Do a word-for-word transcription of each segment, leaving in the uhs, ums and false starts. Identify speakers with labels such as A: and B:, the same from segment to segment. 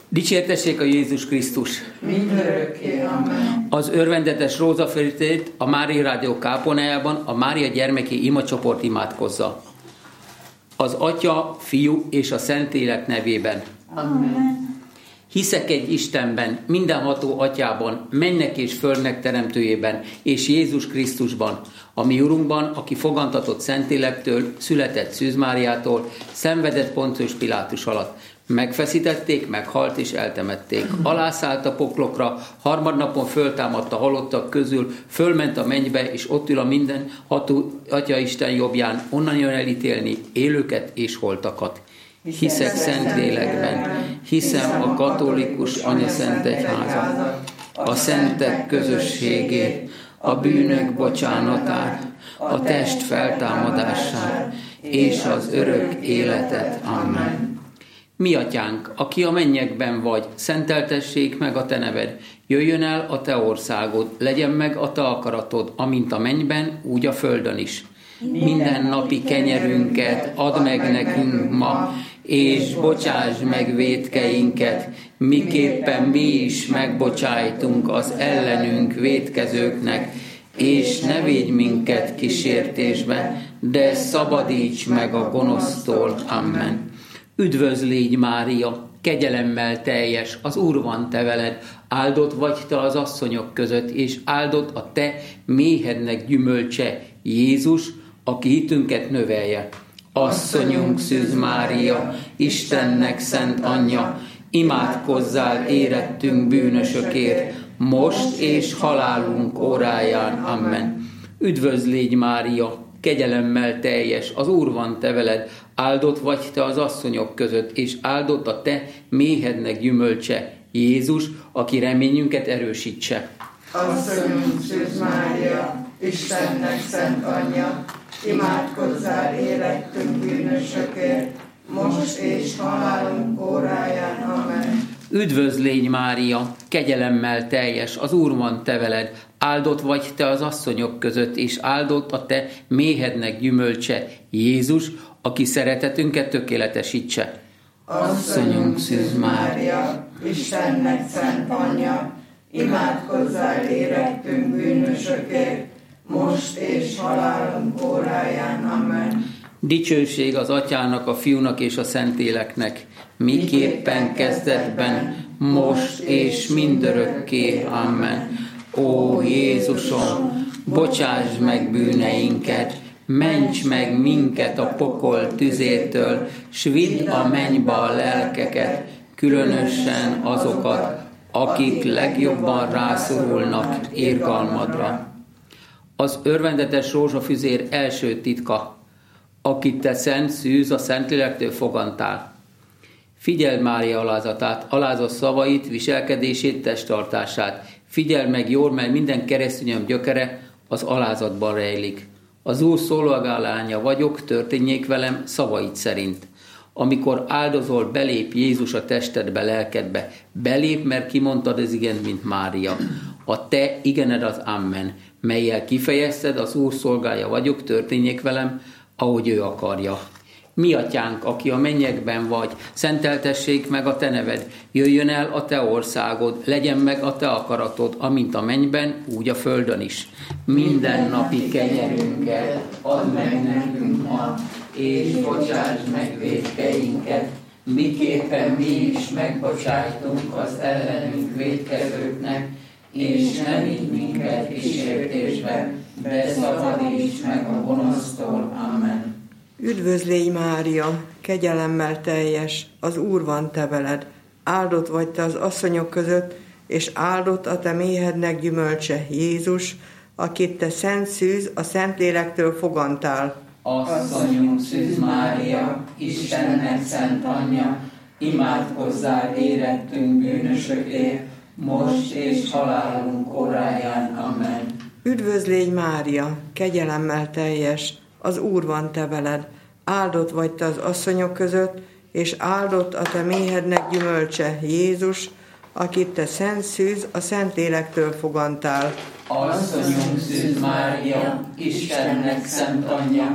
A: Dicsértessék a Jézus Krisztus!
B: Mindörökké, amen.
A: Az örvendetes rózsaföltét a Mária Rádió kápolnájában a Mária gyermeki imacsoport imádkozza. Az Atya, Fiú és a Szentlélek nevében.
B: Amen.
A: Hiszek egy Istenben, mindenható Atyában, mennek és földnek teremtőjében, és Jézus Krisztusban, a mi Urunkban, aki fogantatott Szentlélektől, született Szűz Máriától, szenvedett Poncius Pilátus alatt. Megfeszítették, meghalt és eltemették. Alászállt a poklokra, harmadnapon föltámadt a halottak közül, fölment a mennybe, és ott ül a mindenható Atyaisten jobbján, onnan jön elítélni élőket és holtakat. Hiszek Szentlélekben, hiszem a katolikus Anyaszent Egyházat, a szentek közösségét, a bűnök bocsánatát, a test feltámadását és az örök életet. Amen. Mi Atyánk, aki a mennyekben vagy, szenteltessék meg a te neved, jöjjön el a te országod, legyen meg a te akaratod, amint a mennyben, úgy a földön is. Minden napi kenyerünket add meg nekünk ma, és bocsáss meg vétkeinket, miképpen mi is megbocsájtunk az ellenünk vétkezőknek, és ne védj minket kísértésbe, de szabadíts meg a gonosztól. Amen. Üdvözl légy, Mária, kegyelemmel teljes, az Úr van te veled, áldott vagy te az asszonyok között, és áldott a te méhednek gyümölcse, Jézus, aki hitünket növelje. Asszonyunk Szűz Mária, Istennek szent anyja, imádkozzál érettünk bűnösökért, most és halálunk óráján. Amen. Üdvözl légy, Mária, kegyelemmel teljes, az Úr van te veled, áldott vagy te az asszonyok között, és áldott a te méhednek gyümölcse, Jézus, aki reményünket erősítse.
B: Asszonyunk Szűz Mária, Istennek szent anyja, imádkozzál érettünk bűnösökért, most és halálunk óráján. Amen.
A: Üdvözl légy, Mária, kegyelemmel teljes, az Úr van te veled, áldott vagy te az asszonyok között, és áldott a te méhednek gyümölcse, Jézus, aki szeretetünket tökéletesítse.
B: Asszonyunk Szűz Mária, Istennek szent anyja, imádkozzál érettünk bűnösökért, most és halálunk óráján. Amen.
A: Dicsőség az Atyának, a Fiúnak és a Szentléleknek, miképpen kezdetben, most és mindörökké. Amen. Ó Jézusom, bocsáss meg bűneinket, ments meg minket a pokol tüzétől, s vidd a mennybe a lelkeket, különösen azokat, akik legjobban rászorulnak irgalmadra. Az örvendetes rózsafüzér első titka, akit te Szent Szűz a Szentlélektől fogantál. Figyeld Mária alázatát, alázat szavait, viselkedését, testtartását. Figyeld meg jól, mert minden keresztényem gyökere az alázatban rejlik. Az Úr szolgálánya vagyok, történjék velem szavait szerint. Amikor áldozol, belép Jézus a testedbe, lelkedbe. Belép, mert kimondtad az igent, mint Mária. A te igened az amen, mellyel kifejezted, az Úr szolgája vagyok, történjék velem, ahogy ő akarja. Mi Atyánk, aki a mennyekben vagy, szenteltessék meg a te neved, jöjjön el a te országod, legyen meg a te akaratod, amint a mennyben, úgy a földön is. Minden napi kenyerünket add meg nekünk ma, és bocsáss meg vétkeinket, miképpen mi is megbocsájtunk az ellenünk vétkezőknek, és ne vigy minket kísértésbe, de szabadíts meg a gonosztól. Amen.
C: Üdvözl légy, Mária, kegyelemmel teljes, az Úr van te veled, áldott vagy te az asszonyok között, és áldott a te méhednek gyümölcse, Jézus, akit te Szent Szűz a Szentlélektől fogantál.
B: Asszonyunk Szűz Mária, Istennek szent anyja, imádkozzál érettünk bűnösökért, most és halálunk óráján. Amen.
C: Üdvözl légy, Mária, kegyelemmel teljes, az Úr van te veled, áldott vagy te az asszonyok között, és áldott a te méhednek gyümölcse, Jézus, akit te Szent Szűz a Szentlélektől fogantál.
B: Asszonyunk Szűz Mária, Istennek szent anyja,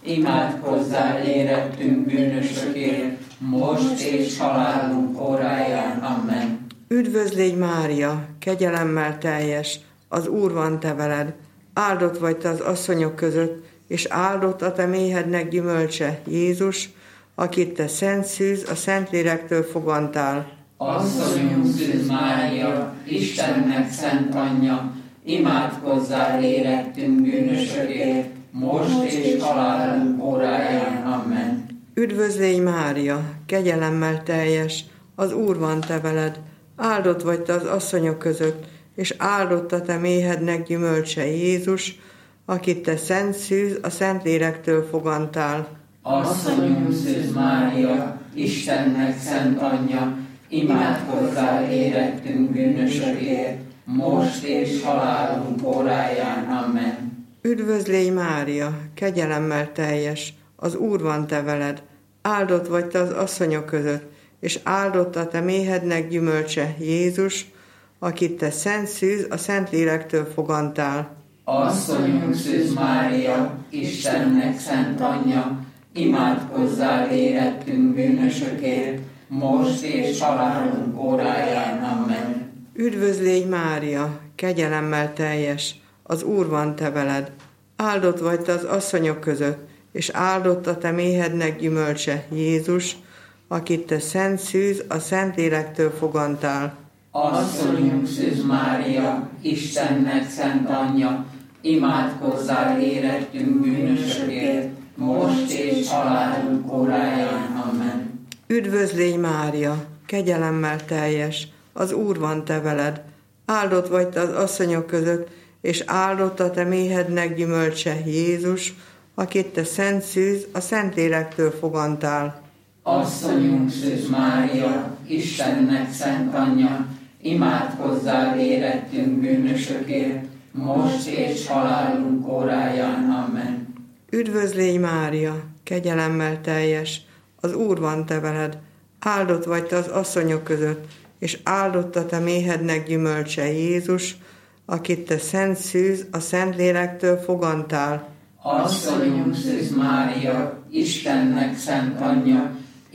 B: imádkozzál érettünk bűnösökért, most és halálunk óráján. Amen.
C: Üdvözl légy Mária, kegyelemmel teljes, az Úr van te veled, áldott vagy te az asszonyok között, és áldott a te méhednek gyümölcse, Jézus, akit te szent szűz, a Szentlélektől fogantál.
B: Asszonyunk Szűz Mária, Istennek szent anyja, imádkozzál érettünk bűnösökért, most és halálunk óráján. Amen.
C: Üdvözl légy Mária, kegyelemmel teljes, az Úr van te veled, áldott vagy te az asszonyok között, és áldott a te méhednek gyümölcse, Jézus, akit te szent szűz, a Szentlélektől fogantál.
B: Asszonyunk Szűz Mária, Istennek szent anyja, imádkozzál érettünk bűnösökért, most és halálunk óráján. Amen.
C: Üdvözl légy Mária, kegyelemmel teljes, az Úr van te veled, áldott vagy te az asszonyok között, és áldott a te méhednek gyümölcse, Jézus, akit te szent szűz, a Szentlélektől fogantál.
B: Asszonyunk Szűz Mária, Istennek szent anyja, imádkozzál érettünk bűnösökért, most és halálunk óráján. Amen.
C: Üdvözl légy Mária, kegyelemmel teljes, az Úr van te veled, áldott vagy te az asszonyok között, és áldott a te méhednek gyümölcse, Jézus, akit te szent szűz, a Szentlélektől fogantál.
B: Asszonyunk Szűz Mária, Istennek szent anyja, imádkozzál érettünk bűnösökért, most és halálunk óráján. Amen.
C: Üdvözl légy Mária, kegyelemmel teljes, az Úr van te veled, áldott vagy te az asszonyok között, és áldott a te méhednek gyümölcse, Jézus, akit te szent szűz, a Szentlélektől fogantál.
B: Asszonyunk Szűz Mária, Istennek szent anyja, imádkozzál érettünk bűnösökért, most és halálunk óráján. Amen.
C: Üdvözl légy Mária, kegyelemmel teljes, az Úr van te veled, áldott vagy te az asszonyok között, és áldott a te méhednek gyümölcse, Jézus, akit te szent szűz, a Szentlélektől fogantál.
B: Asszonyunk Szűz Mária, Istennek szent anyja,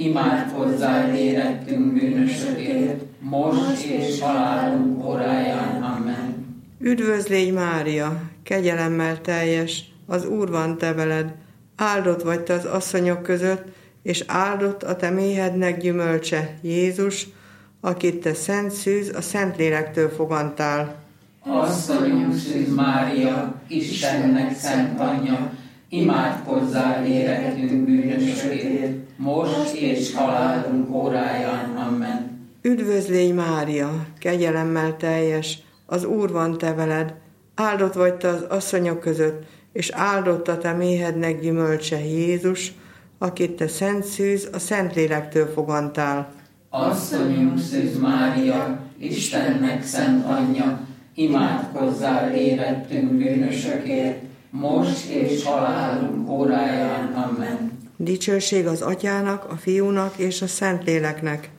B: imádkozzál érettünk bűnösökért, most és halálunk óráján. Amen.
C: Üdvözl légy Mária, kegyelemmel teljes, az Úr van te veled, áldott vagy te az asszonyok között, és áldott a te méhednek gyümölcse, Jézus, akit te szent szűz, a Szentlélektől fogantál.
B: Asszonyunk Szűz Mária, Istennek szent anyja, imádkozzál érettünk bűnösökért, most és halálunk óráján. Amen.
C: Üdvözl légy Mária, kegyelemmel teljes, az Úr van te veled, áldott vagy te az asszonyok között, és áldott a te méhednek gyümölcse, Jézus, akit te szent szűz, a Szentlélektől fogantál.
B: Asszonyunk Szűz Mária, Istennek szent anyja, imádkozzál érettünk bűnösökért, most és halálunk óráján. Amen.
C: Dicsőség az Atyának, a Fiúnak és a Szentléleknek.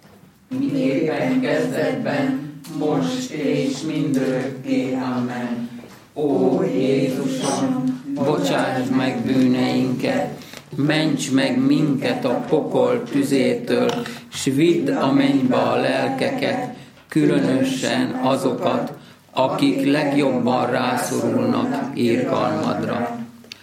B: Miképpen kezdetben, most és mindörökké. Amen. Ó Jézusom,
A: Bocsáss meg bűneinket, ments meg minket a pokol tüzétől, s vidd a mennybe a lelkeket, különösen azokat, akik legjobban rászorulnak irgalmadra.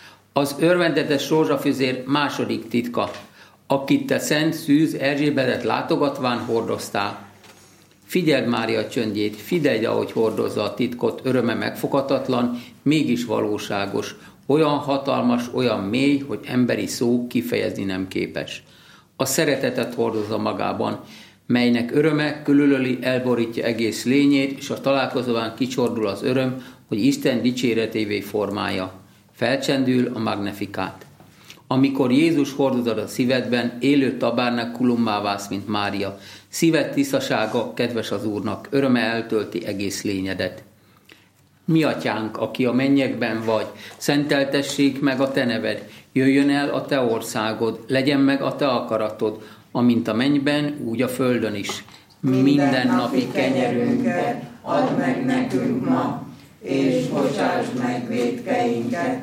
A: Az örvendetes rózsafüzér második titka, akit te szent szűz Erzsébetet látogatván hordoztál. Figyeld Mária csöndjét, figyeld, ahogy hordozza a titkot, öröme megfoghatatlan, mégis valóságos, olyan hatalmas, olyan mély, hogy emberi szó kifejezni nem képes. A szeretetet hordozza magában, melynek öröme körülöli, elborítja egész lényét, és a találkozóván kicsordul az öröm, hogy Isten dicséretévé formája. Felcsendül a Magnifikát. Amikor Jézus hordozod a szívedben, élő tabernakulummá válsz, mint Mária. Szíved tisztasága kedves az Úrnak, öröme eltölti egész lényedet. Mi atyánk, aki a mennyekben vagy, szenteltessék meg a te neved, jöjjön el a te országod, legyen meg a te akaratod, amint a mennyben, úgy a földön is.
B: Minden napi kenyerünket add meg nekünk ma, és bocsáss meg vétkeinket,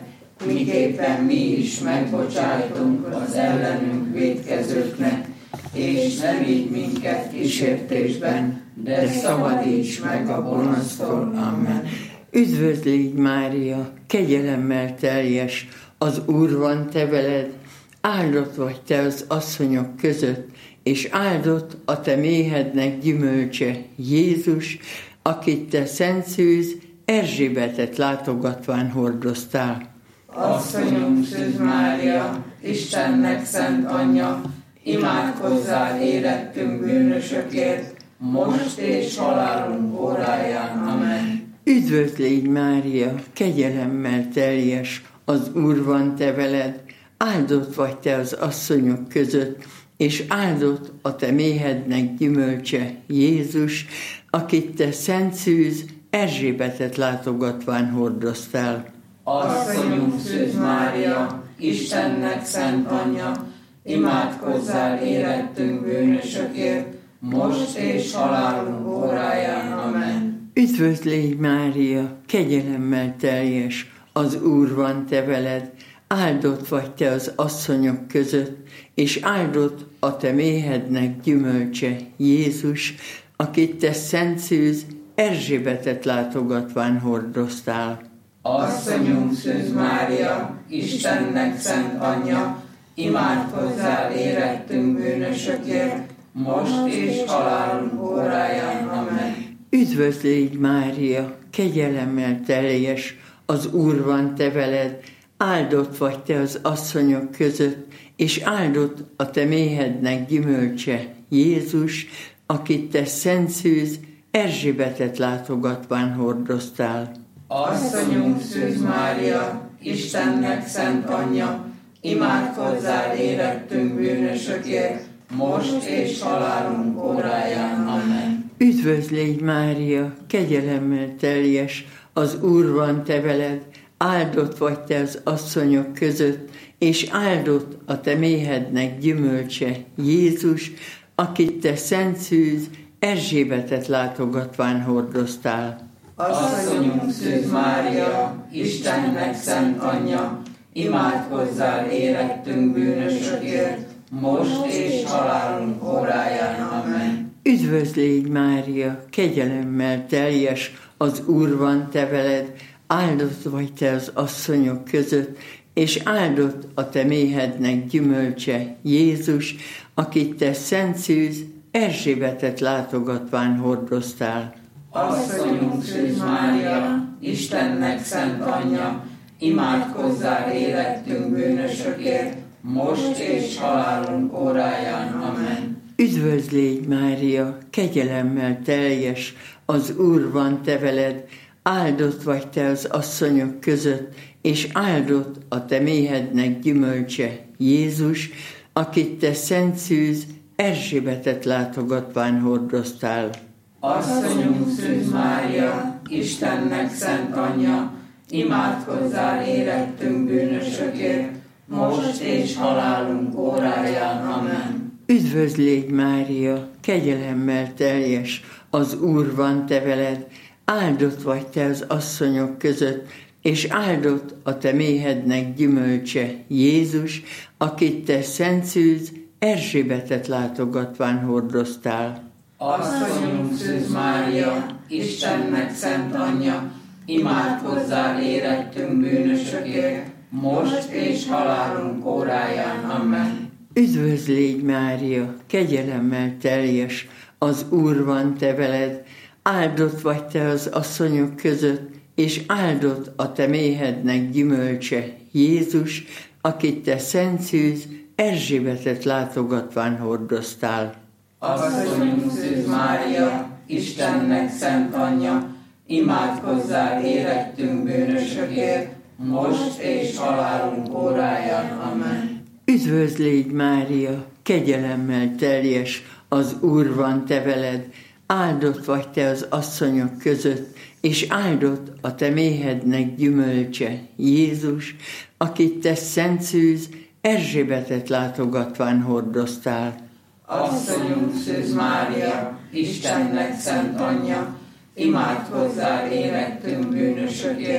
B: miképpen mi is megbocsájtunk az ellenünk vétkezőknek, és ne vigy minket kísértésben, de szabadíts meg a gonosztól. Amen.
D: Üdvözl légy, Mária, kegyelemmel teljes, az Úr van te veled, áldott vagy te az asszonyok között, és áldott a te méhednek gyümölcse, Jézus, akit te szent szűz Erzsébetet látogatván hordoztál.
B: Asszonyunk Szűz Mária, Istennek szent anyja, imádkozzál érettünk bűnösökért, most és halálunk óráján. Amen.
D: Üdvözl légy, Mária, kegyelemmel teljes, az Úr van te veled, áldott vagy te az asszonyok között, és áldott a te méhednek gyümölcse, Jézus, akit te szent szűz Erzsébetet látogatván hordoztál.
B: Asszonyunk Szűz Mária, Istennek szent anyja, imádkozzál érettünk bűnösökért, most és halálunk óráján. Amen.
D: Üdvözl légy, Mária, kegyelemmel teljes, az Úr van te veled, áldott vagy te az asszonyok között, és áldott a te méhednek gyümölcse, Jézus, akit te szent szűz Erzsébetet látogatván hordoztál.
B: Asszonyunk Szűz Mária, Istennek szent anyja, imádkozzál érettünk bűnösökért, most és halálunk óráján. Amen.
D: Üdvözl légy, Mária, kegyelemmel teljes, az Úr van te veled, áldott vagy te az asszonyok között, és áldott a te méhednek gyümölcse, Jézus, akit te szent szűz Erzsébetet látogatván hordoztál.
B: Asszonyunk Szűz Mária, Istennek szent anyja, imádkozzál érettünk bűnösökért, most és halálunk óráján. Amen.
D: Üdvözl légy, Mária, kegyelemmel teljes, az Úr van te veled, áldott vagy te az asszonyok között, és áldott a te méhednek gyümölcse, Jézus, akit te szent szűz Erzsébetet látogatván hordoztál.
B: Asszonyunk Szűz Mária, Istennek szent anyja, imádkozzál érettünk bűnösökért, most és halálunk óráján. Amen.
D: Üdvözl légy, Mária, kegyelemmel teljes, az Úr van te veled, áldott vagy te az asszonyok között, és áldott a te méhednek gyümölcse, Jézus, akit te szent szűz Erzsébetet látogatván hordoztál.
B: Asszonyunk Szűz Mária, Istennek szent anyja, imádkozzál érettünk bűnösökért, most és halálunk óráján. Amen.
D: Üdvözl légy, Mária, kegyelemmel teljes, az Úr van te veled, áldott vagy te az asszonyok között, és áldott a te méhednek gyümölcse, Jézus, akit te szent szűz Erzsébetet látogatván hordoztál.
B: Asszonyunk Szűz Mária, Istennek szent anyja, imádkozzál érettünk bűnösökért, most és halálunk óráján. Amen.
D: Üdvözl légy, Mária, kegyelemmel teljes, az Úr van te veled, áldott vagy te az asszonyok között, és áldott a te méhednek gyümölcse, Jézus, akit te szent szűz Erzsébetet látogatván hordoztál.
B: Asszonyunk Szűz Mária, Istennek szent anyja, imádkozzál érettünk bűnösökért, most és halálunk óráján. Amen.
D: Üdvözl légy, Mária, kegyelemmel teljes, az Úr van te veled, áldott vagy te az asszonyok között, és áldott a te méhednek gyümölcse, Jézus, akit te szent szűz Erzsébetet látogatván hordoztál.
B: Asszonyunk Szűz Mária, Istennek szent anyja, imádkozzál érettünk bűnösökért, most és halálunk óráján. Amen.
D: Üdvözl légy, Mária, kegyelemmel teljes, az Úr van te veled, áldott vagy te az asszonyok között, és áldott a te méhednek gyümölcse, Jézus, akit te szent szűz Erzsébetet látogatván hordoztál.
B: Asszonyunk Szűz Mária, Istennek szent anyja, imádkozzál érettünk bűnösökért,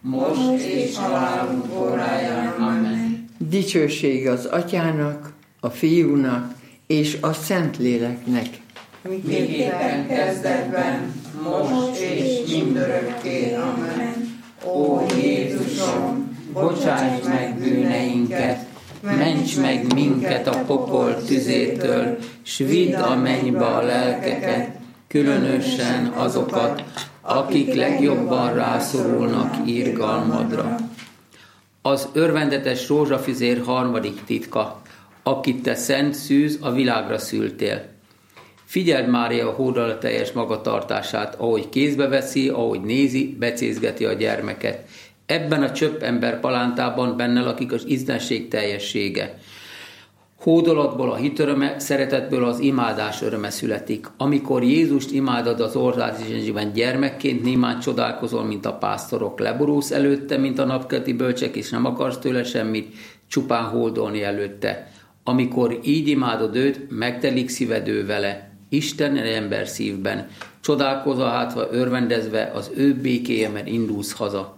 B: most és halálunk óráján. Amen.
D: Dicsőség az Atyának, a Fiúnak és a Szentléleknek.
B: Miképpen kezdetben, most és mindörökké. Amen. Ó Jézusom, bocsáss meg bűneinket, ments meg minket a pokol tüzétől, s vidd a mennybe a lelkeket, különösen azokat, akik legjobban rászorulnak irgalmadra. Az örvendetes rózsafüzér harmadik titka, akit te szent szűz a világra szültél. Figyeld Mária hódolateljes magatartását, ahogy kézbe veszi, ahogy nézi, becézgeti a gyermeket. Ebben a csöpp ember palántában benne lakik az istenség teljessége. Hódolatból a hit öröme, szeretetből az imádás öröme születik. Amikor Jézust imádod az orrázsben gyermekként, némán csodálkozol, mint a pásztorok. Leborulsz előtte, mint a napkelti bölcsek, és nem akarsz tőle semmit, csupán hódolni előtte. Amikor így imádod őt, megtelik szíved ő vele. Isten ember szívben. Csodálkozva hátva, örvendezve, az ő békéje, mert indulsz haza.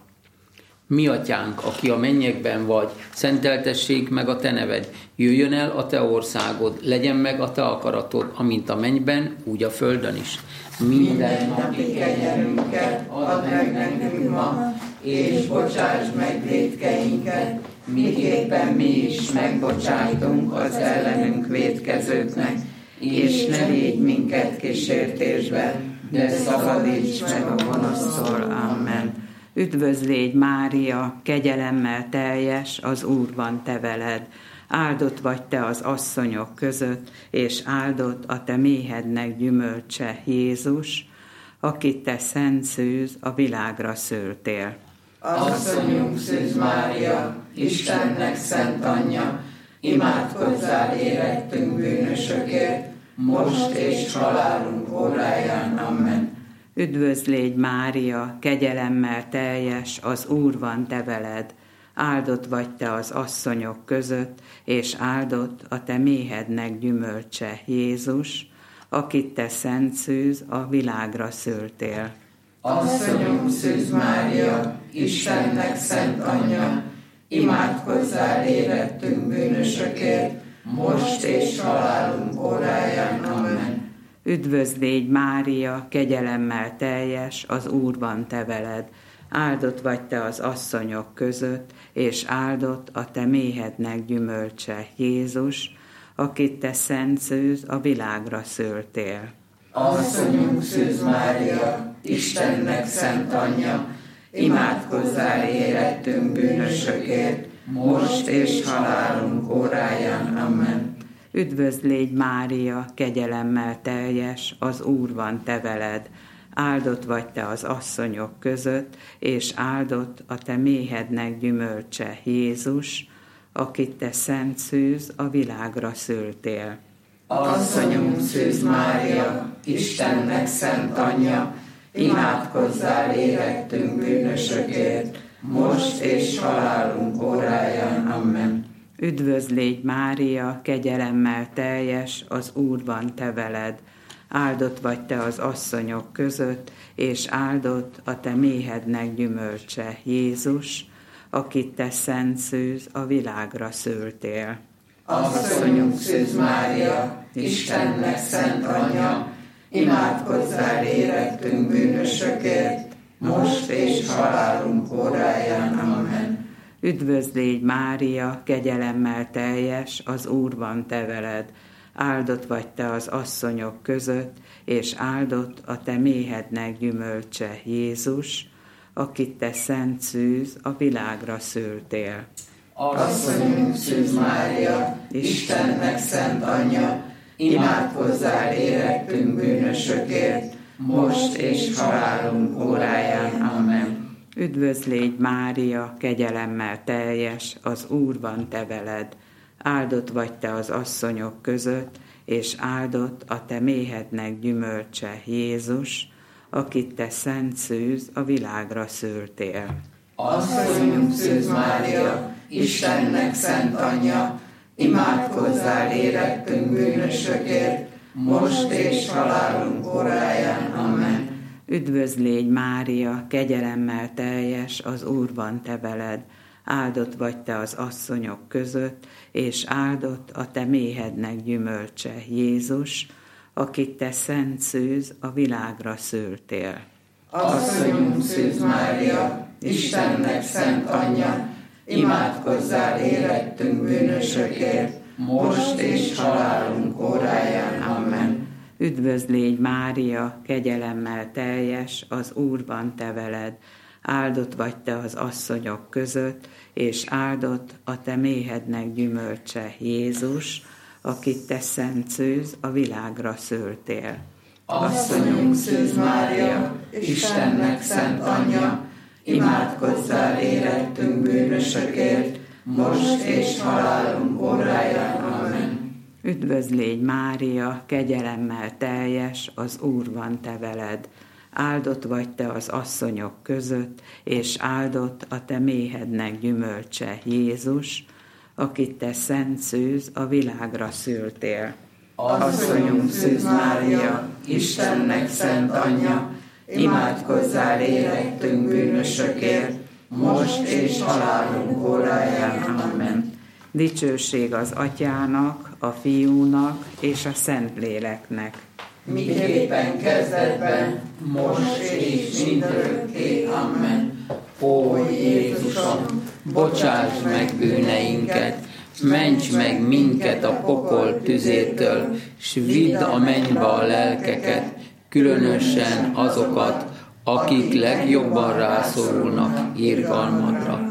B: Mi atyánk, aki a mennyekben vagy, szenteltessék meg a te neved, jöjjön el a te országod, legyen meg a te akaratod, amint a mennyben, úgy a földön is. Minden napi kenyerünket add meg nekünk ma, és bocsáss meg vétkeinket, miképpen mi is megbocsájtunk az ellenünk vétkezőknek, és ne védj minket kísértésbe, de szabadíts meg a gonosztól. Amen.
E: Üdvözlégy Mária, kegyelemmel teljes, az Úr van te veled. Áldott vagy te az asszonyok között, és áldott a te méhednek gyümölcse, Jézus, akit te szent szűz a világra szültél.
B: Asszonyunk Szűz Mária, Istennek szent anyja, imádkozzál érettünk bűnösökért, most és halálunk óráján. Amen.
E: Üdvözlégy Mária, kegyelemmel teljes, az Úr van te veled. Áldott vagy te az asszonyok között, és áldott a te méhednek gyümölcse, Jézus, akit te szent szűz a világra szültél.
B: Asszonyunk Szűz Mária, Istennek szent anyja, imádkozzál érettünk bűnösökért, most és halálunk óráján. Amen.
E: Üdvözlégy Mária, kegyelemmel teljes, az Úr van te veled. Áldott vagy te az asszonyok között, és áldott a te méhednek gyümölcse, Jézus, akit te szent szűz a világra szültél.
B: Asszonyunk Szűz Mária, Istennek szent anyja, imádkozzál érettünk bűnösökért, most és halálunk óráján. Amen.
E: Üdvözlégy Mária, kegyelemmel teljes, az Úr van te veled. Áldott vagy te az asszonyok között, és áldott a te méhednek gyümölcse, Jézus, akit te szent szűz a világra szültél.
B: Asszonyunk Szűz Mária, Istennek szent anyja, imádkozzál érettünk bűnösökért, most és halálunk óráján. Amen.
E: Üdvözlégy Mária, kegyelemmel teljes, az Úr van te veled. Áldott vagy te az asszonyok között, és áldott a te méhednek gyümölcse, Jézus, akit te szent szűz a világra szültél.
B: Asszonyunk Szűz Mária, Istennek szent anyja, imádkozzál érettünk bűnösökért, most és halálunk óráján. Amen.
E: Üdvözlégy Mária, kegyelemmel teljes, az Úr van te veled. Áldott vagy te az asszonyok között, és áldott a te méhednek gyümölcse, Jézus, akit te szent szűz a világra szültél.
B: Asszonyunk Szűz Mária, Istennek szent anyja, imádkozzál érettünk bűnösökért, most és halálunk óráján. Amen.
E: Üdvözlégy Mária, kegyelemmel teljes, az Úr van te veled. Áldott vagy te az asszonyok között, és áldott a te méhednek gyümölcse, Jézus, akit te szent szűz a világra szültél.
B: Asszonyunk Szűz Mária, Istennek szent anyja, imádkozzál érettünk bűnösökért, most és halálunk óráján. Amen.
E: Üdvözl légy Mária, kegyelemmel teljes, az Úr van te veled. Áldott vagy te az asszonyok között, és áldott a te méhednek gyümölcse, Jézus, akit te szent szűz a világra szültél.
B: Asszonyunk Szűz Mária, Istennek szent anyja, imádkozzál érettünk bűnösökért, most és halálunk óráján. Amen.
E: Üdvözl légy Mária, kegyelemmel teljes, az Úr van te veled. Áldott vagy te az asszonyok között, és áldott a te méhednek gyümölcse, Jézus, akit te szent szűz a világra szültél.
B: Asszonyunk Szűz Mária, Istennek szent anyja, imádkozzál érettünk bűnösökért, most és halálunk óráján. Amen.
E: Üdvözl légy Mária, kegyelemmel teljes, az Úr van te veled. Áldott vagy te az asszonyok között, és áldott a te méhednek gyümölcse, Jézus, akit te szent szűz a világra szültél.
B: Asszonyunk Szűz Mária, Istennek szent anyja, imádkozzál érettünk bűnösökért, most és halálunk óráján. Amen.
E: Dicsőség az Atyának, a Fiúnak és a Szentléleknek.
B: Miképpen kezdetben, most és mindörökké. Amen.
A: Ó Jézusom, bocsáss meg bűneinket, ments meg minket a pokol tüzétől, s vidd a mennybe a lelkeket, különösen azokat, akik legjobban rászorulnak irgalmadra.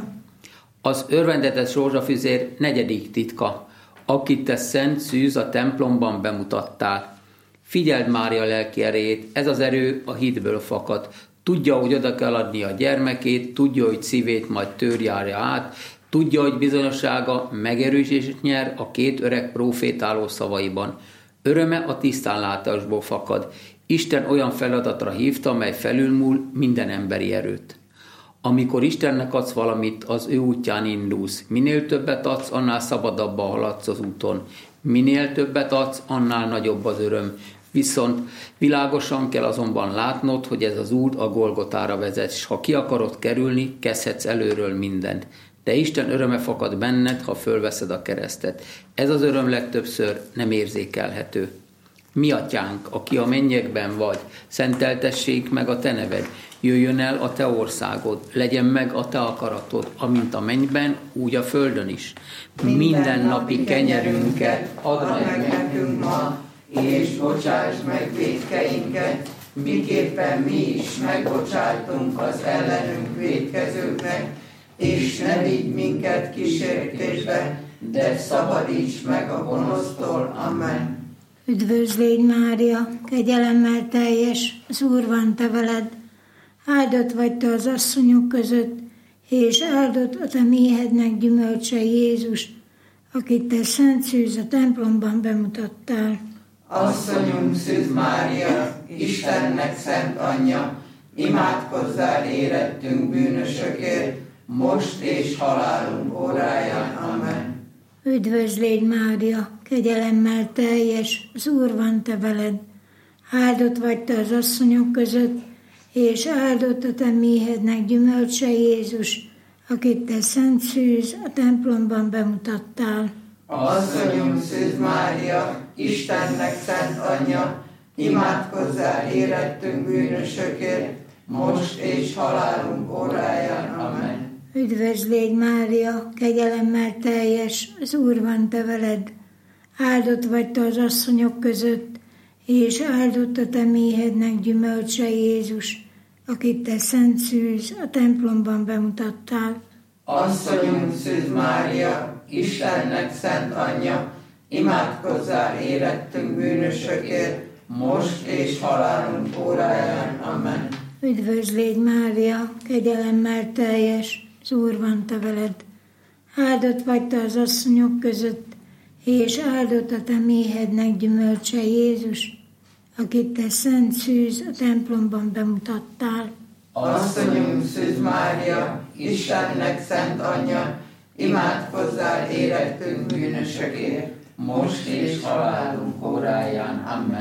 A: Az örvendetes rózsafüzér negyedik titka, akit te szent szűz a templomban bemutattál. Figyeld Mária lelki erejét, ez az erő a hitből fakad. Tudja, hogy oda kell adni a gyermekét, tudja, hogy szívét majd tőr járja át, tudja, hogy bizonyossága megerősítést nyer a két öreg prófétáló szavaiban. Öröme a tisztánlátásból fakad. Isten olyan feladatra hívta, mely felülmúl minden emberi erőt. Amikor Istennek adsz valamit, az ő útján indulsz. Minél többet adsz, annál szabadabban haladsz az úton. Minél többet adsz, annál nagyobb az öröm. Viszont világosan kell azonban látnod, hogy ez az út a Golgotára vezet, és ha ki akarod kerülni, kezdhetsz előről mindent. De Isten öröme fakad benned, ha fölveszed a keresztet. Ez az öröm legtöbbször nem érzékelhető. Mi atyánk, aki a mennyekben vagy, szenteltessék meg a te neved, jöjjön el a te országod, legyen meg a te akaratod, amint a mennyben, úgy a földön is. Minden napi kenyerünket add meg
B: nekünk ma, és bocsáss meg vétkeinket, miképpen mi is megbocsájtunk az ellenünk vétkezőknek, és ne vigy minket kísértésbe, de szabadíts meg a gonosztól. Amen.
F: Üdvözl légy Mária, kegyelemmel teljes, az Úr van te veled. Áldott vagy te az asszonyok között, és áldott a te méhednek gyümölcse, Jézus, akit te szent szűz a templomban bemutattál.
B: Asszonyunk Szűz Mária, Istennek szent anyja, imádkozzál érettünk bűnösökért, most és halálunk óráján. Amen.
F: Üdvözl légy Mária, kegyelemmel teljes, az Úr van te veled. Áldott vagy te az asszonyok között, és áldott a te méhednek gyümölcse, Jézus, akit te szent szűz a templomban bemutattál.
B: Asszonyunk Szűz Mária, Istennek szent anyja, imádkozzál érettünk bűnösökért, most és halálunk óráján. Amen.
F: Üdvözl légy Mária, kegyelemmel teljes, az Úr van te veled. Áldott vagy te az asszonyok között, és áldott a te méhednek gyümölcse, Jézus, akit te szent szűz a templomban bemutattál.
B: Asszonyunk Szűz Mária, Istennek szent anyja, imádkozzál érettünk bűnösökért, most és halálunk óráján. Amen.
F: Üdvözl légy Mária, kegyelemmel teljes, az Úr van te veled. Áldott vagy te az asszonyok között, és áldott a te méhednek gyümölcse, Jézus, akit te szent szűz a templomban bemutattál.
B: Asszonyunk Szűz Mária, Istennek szent anyja, imádkozzál érettünk bűnösökért, most és halálunk óráján. Amen.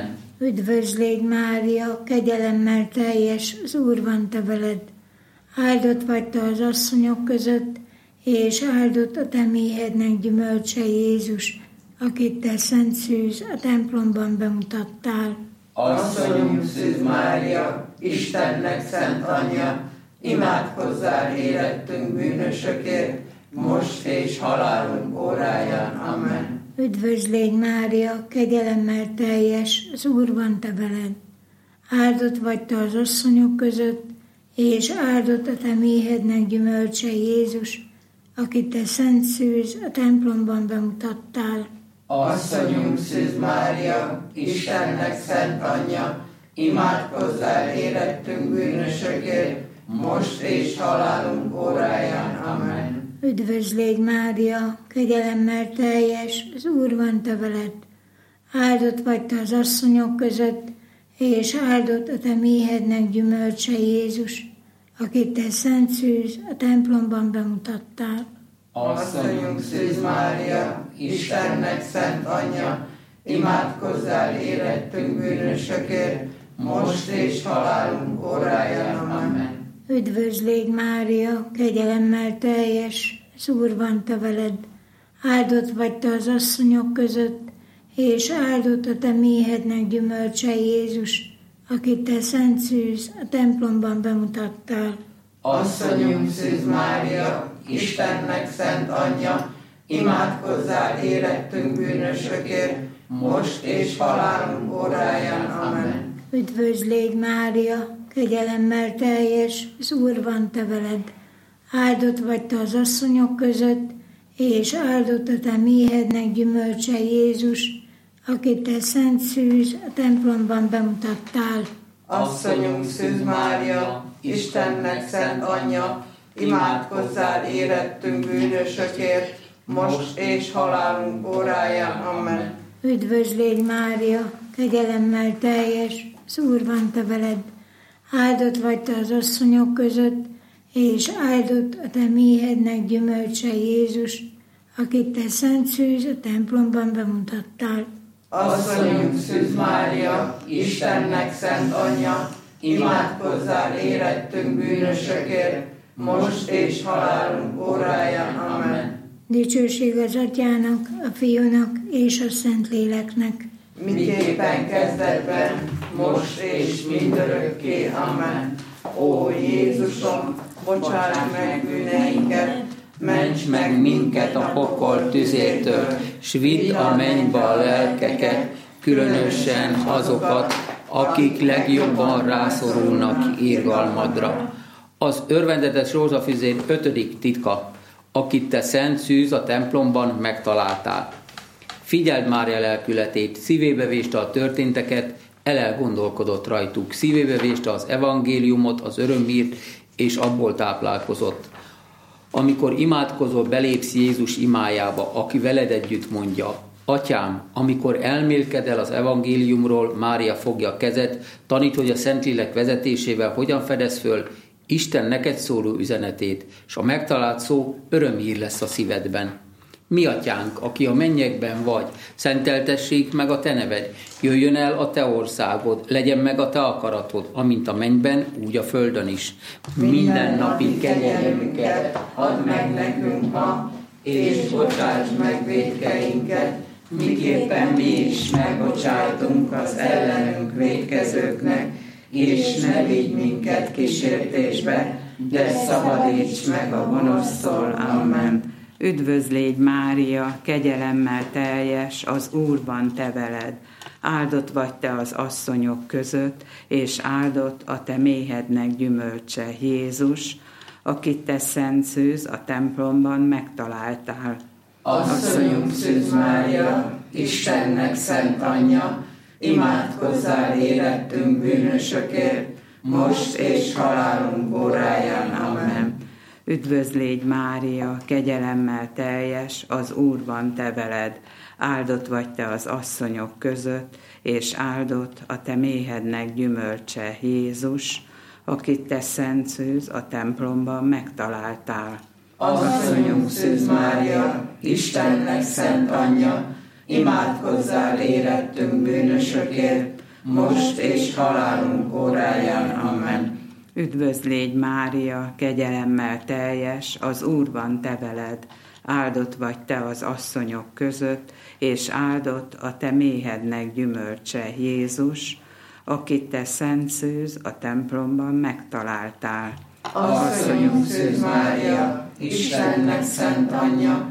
F: Üdvözlégy Mária, kegyelemmel teljes, az Úr van te veled. Áldott vagy te az asszonyok között, és áldott a te méhednek gyümölcse Jézus, akit te szent szűz a templomban bemutattál.
B: Asszonyunk Szűz Mária, Istennek szent anyja, imádkozzál érettünk bűnösökért, most és halálunk óráján. Amen.
F: Üdvözlégy Mária, kegyelemmel teljes, az Úr van te veled. Áldott vagy te az asszonyok között, és áldott a te méhednek gyümölcse Jézus, akit te szent szűz a templomban bemutattál.
B: Asszonyunk Szűz Mária, Istennek szent anyja, imádkozzál érettünk bűnösökért, most és halálunk óráján. Amen.
F: Üdvözlégy Mária, kegyelemmel teljes, az Úr van te veled. Áldott vagy te az asszonyok között, és áldott a te méhednek gyümölcse Jézus, akit te szent szűz a templomban bemutattál.
B: Asszonyunk Szűz Mária, Istennek szent anyja, imádkozzál érettünk bűnösökért, most és halálunk óráján. Amen.
F: Üdvözlégy Mária, kegyelemmel teljes, az Úr van te veled. Áldott vagy te az asszonyok között, és áldott a te méhednek gyümölcse Jézus, akit te szent szűz a templomban bemutattál.
B: Asszonyunk Szűz Mária, Istennek szent anyja, imádkozzál érettünk bűnösökért, most és halálunk óráján. Amen.
F: Üdvözlégy Mária, kegyelemmel teljes, az Úr van te veled. Áldott vagy te az asszonyok között, és áldott a te méhednek gyümölcse Jézus, akit te szent szűz a templomban bemutattál.
B: Asszonyunk Szűz Mária, Istennek szent anyja, imádkozzál érettünk bűnösökért, most és halálunk óráján. Amen.
F: Üdvözlégy Mária, kegyelemmel teljes, az Úr van te veled. Áldott vagy te az asszonyok között, és áldott a te méhednek gyümölcse Jézus, akit te szent szűz a templomban bemutattál.
B: Asszonyunk Szűz Mária, Istennek szent anyja, imádkozzál érettünk bűnösökért, most és halálunk óráján. Amen.
F: Dicsőség az Atyának, a Fiúnak és a Szentléleknek.
B: Miképpen kezdetben, most és mindörökké. Amen. Ó Jézusom, bocsáss meg bűneinket, ments meg minket a pokol tüzétől, s vidd a mennybe a lelkeket, különösen azokat, akik legjobban rászorulnak irgalmadra. Az örvendetes rózsafüzér ötödik titka, akit te szent szűz a templomban megtaláltál. Figyeld Mária lelkületét, szívébe véste a történteket, elgondolkodott rajtuk, szívébe véste az evangéliumot, az örömhírt, és abból táplálkozott. Amikor imádkozol, belépsz Jézus imájába, aki veled együtt mondja: Atyám, amikor elmélkedel az evangéliumról, Mária fogja a kezed, tanít, hogy a Szentlélek vezetésével hogyan fedez föl Isten neked szóló üzenetét, és a megtalált szó örömhír lesz a szívedben. Mi atyánk, aki a mennyekben vagy, szenteltessék meg a te neved, jöjjön el a te országod, legyen meg a te akaratod, amint a mennyben, úgy a földön is. Minden napi kenyerünket add meg nekünk ma, és bocsáss meg vétkeinket, miképpen mi is megbocsájtunk az ellenünk vétkezőknek, és ne vigy minket kísértésbe, de szabadíts meg a gonosztól. Amen.
E: Üdvözlégy Mária, kegyelemmel teljes, az Úr van te veled. Áldott vagy te az asszonyok között, és áldott a te méhednek gyümölcse Jézus, akit te szent szűz a templomban megtaláltál.
B: Asszonyunk Szűz Mária, Istennek szent anyja, imádkozzál érettünk bűnösökért, most és halálunk óráján. Amen.
E: Üdvözlégy Mária, kegyelemmel teljes, az Úr van te veled. Áldott vagy te az asszonyok között, és áldott a te méhednek gyümölcse Jézus, akit te szent szűz a templomban megtaláltál.
B: Asszonyunk Szűz Mária, Istennek szent anyja, imádkozzál érettünk bűnösökért, most és halálunk óráján. Amen.
E: Üdvözl légy, Mária, kegyelemmel teljes, az Úr van te veled. Áldott vagy te az asszonyok között, és áldott a te méhednek gyümölcse, Jézus, akit te szent szűz a templomban megtaláltál.
B: Asszonyunk Szűz Mária, Istennek szent anyja,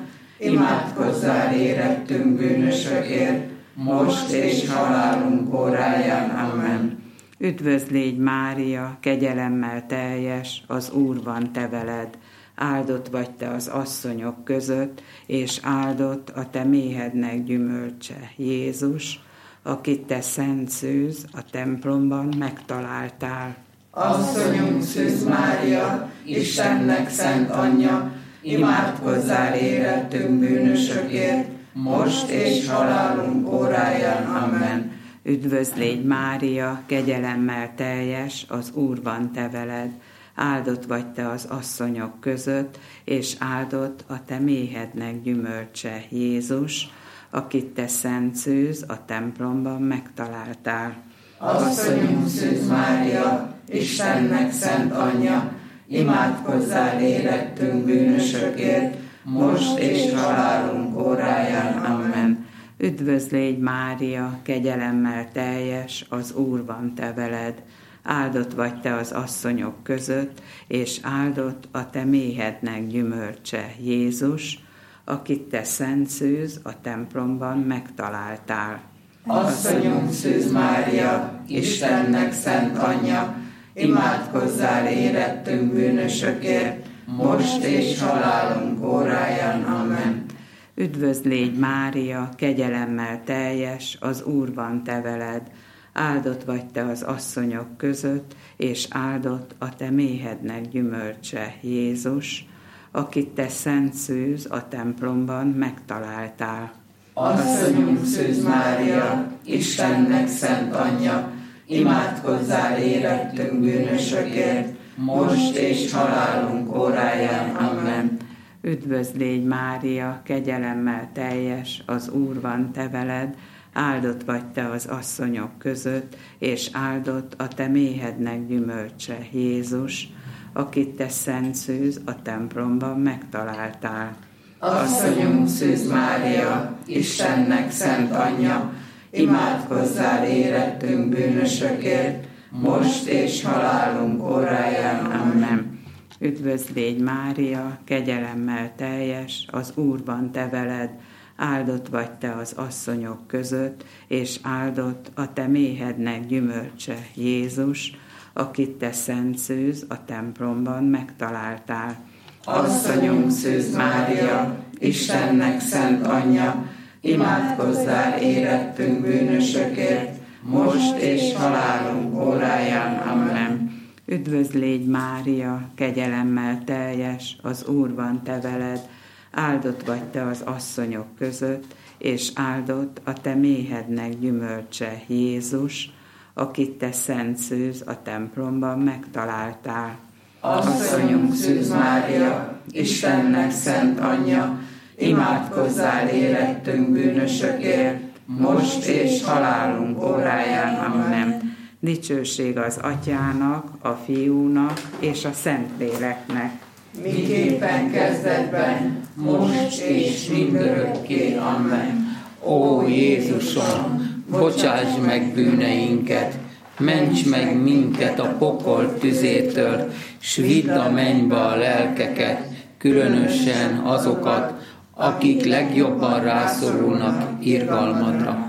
B: imádkozzál érettünk bűnösökért, most és halálunk óráján. Amen.
E: Üdvözl légy, Mária, kegyelemmel teljes, az Úr van te veled. Áldott vagy te az asszonyok között, és áldott a te méhednek gyümölcse, Jézus, akit te szent szűz a templomban megtaláltál.
B: Asszonyunk Szűz Mária, Istennek szent anyja, imádkozzál érettünk bűnösökért, most és halálunk óráján. Amen.
E: Üdvözl légy, Mária, kegyelemmel teljes, az Úr van te veled. Áldott vagy te az asszonyok között, és áldott a te méhednek gyümölcse, Jézus, akit te szent szűz a templomban megtaláltál.
B: Asszonyunk Szűz Mária, Istennek szent anyja, imádkozzál érettünk bűnösökért, most és halálunk óráján. Amen.
E: Üdvözl légy, Mária, kegyelemmel teljes, az Úr van te veled. Áldott vagy te az asszonyok között, és áldott a te méhednek gyümölcse, Jézus, akit te szent szűz a templomban megtaláltál.
B: Asszonyunk Szűz Mária, Istennek szent anyja, imádkozzál érettünk bűnösökért, most és halálunk óráján. Amen.
E: Üdvözl légy, Mária, kegyelemmel teljes, az Úr van te veled. Áldott vagy te az asszonyok között, és áldott a te méhednek gyümölcse, Jézus, akit te szent szűz a templomban megtaláltál.
B: Asszonyunk Szűz Mária, Istennek szent anyja, imádkozzál érettünk bűnösökért, most és halálunk óráján. Amen.
E: Üdvözl légy, Mária, kegyelemmel teljes, az Úr van te veled. Áldott vagy te az asszonyok között, és áldott a te méhednek gyümölcse, Jézus, akit te szent szűz a templomban megtaláltál.
B: Asszonyunk Szűz Mária, Istennek szent anyja, imádkozzál érettünk bűnösökért, most és halálunk óráján. Amen.
E: Üdvözl légy, Mária, kegyelemmel teljes, az Úr van te veled. Áldott vagy te az asszonyok között, és áldott a te méhednek gyümölcse, Jézus, akit te szent szűz a templomban megtaláltál.
B: Asszonyunk Szűz Mária, Istennek szent anyja, imádkozzál érettünk bűnösökért, most és halálunk óráján. Amen.
E: Üdvözl légy, Mária, kegyelemmel teljes, az Úr van te veled. Áldott vagy te az asszonyok között, és áldott a te méhednek gyümölcse, Jézus, akit te szent szűz a templomban megtaláltál.
B: Asszonyunk Szűz Mária, Istennek szent anyja, imádkozzál érettünk bűnösökért, most és halálunk óráján. Amen.
E: Dicsőség az Atyának, a Fiúnak és a Szentléleknek.
B: Miképpen kezdetben, most és mindörökké. Amen.
A: Ó Jézusom, bocsáss meg bűneinket, ments meg minket a pokol tüzétől, s vidd a mennybe a lelkeket, különösen azokat, akik legjobban rászorulnak irgalmadra.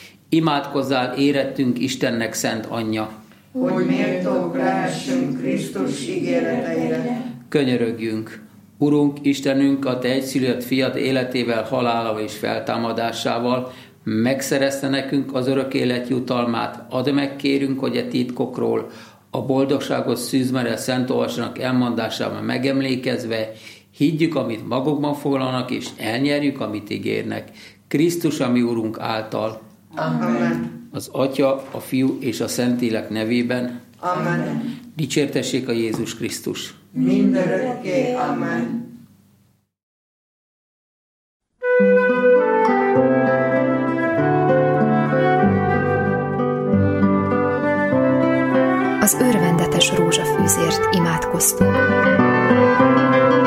A: Imádkozzál érettünk Istennek szent anyja,
B: hogy méltók lehessünk Krisztus ígéreteire.
A: Könyörögjünk! Urunk, Istenünk, a te egyszülött fiad életével, halálával és feltámadásával megszerezte nekünk az örök élet jutalmát. Add meg, kérünk, hogy a titkokról, a boldogságos Szűz Szent Olvasának elmondásában megemlékezve higgyük, amit magukban foglalnak, és elnyerjük, amit ígérnek. Krisztus, ami Urunk által.
B: Amen.
A: Az Atya, a Fiú és a Szentlélek nevében.
B: Amen.
A: Dicsértessék a Jézus Krisztus.
B: Mindörökké. Amen.
G: az örvendetes rózsafűzért imádkoztunk.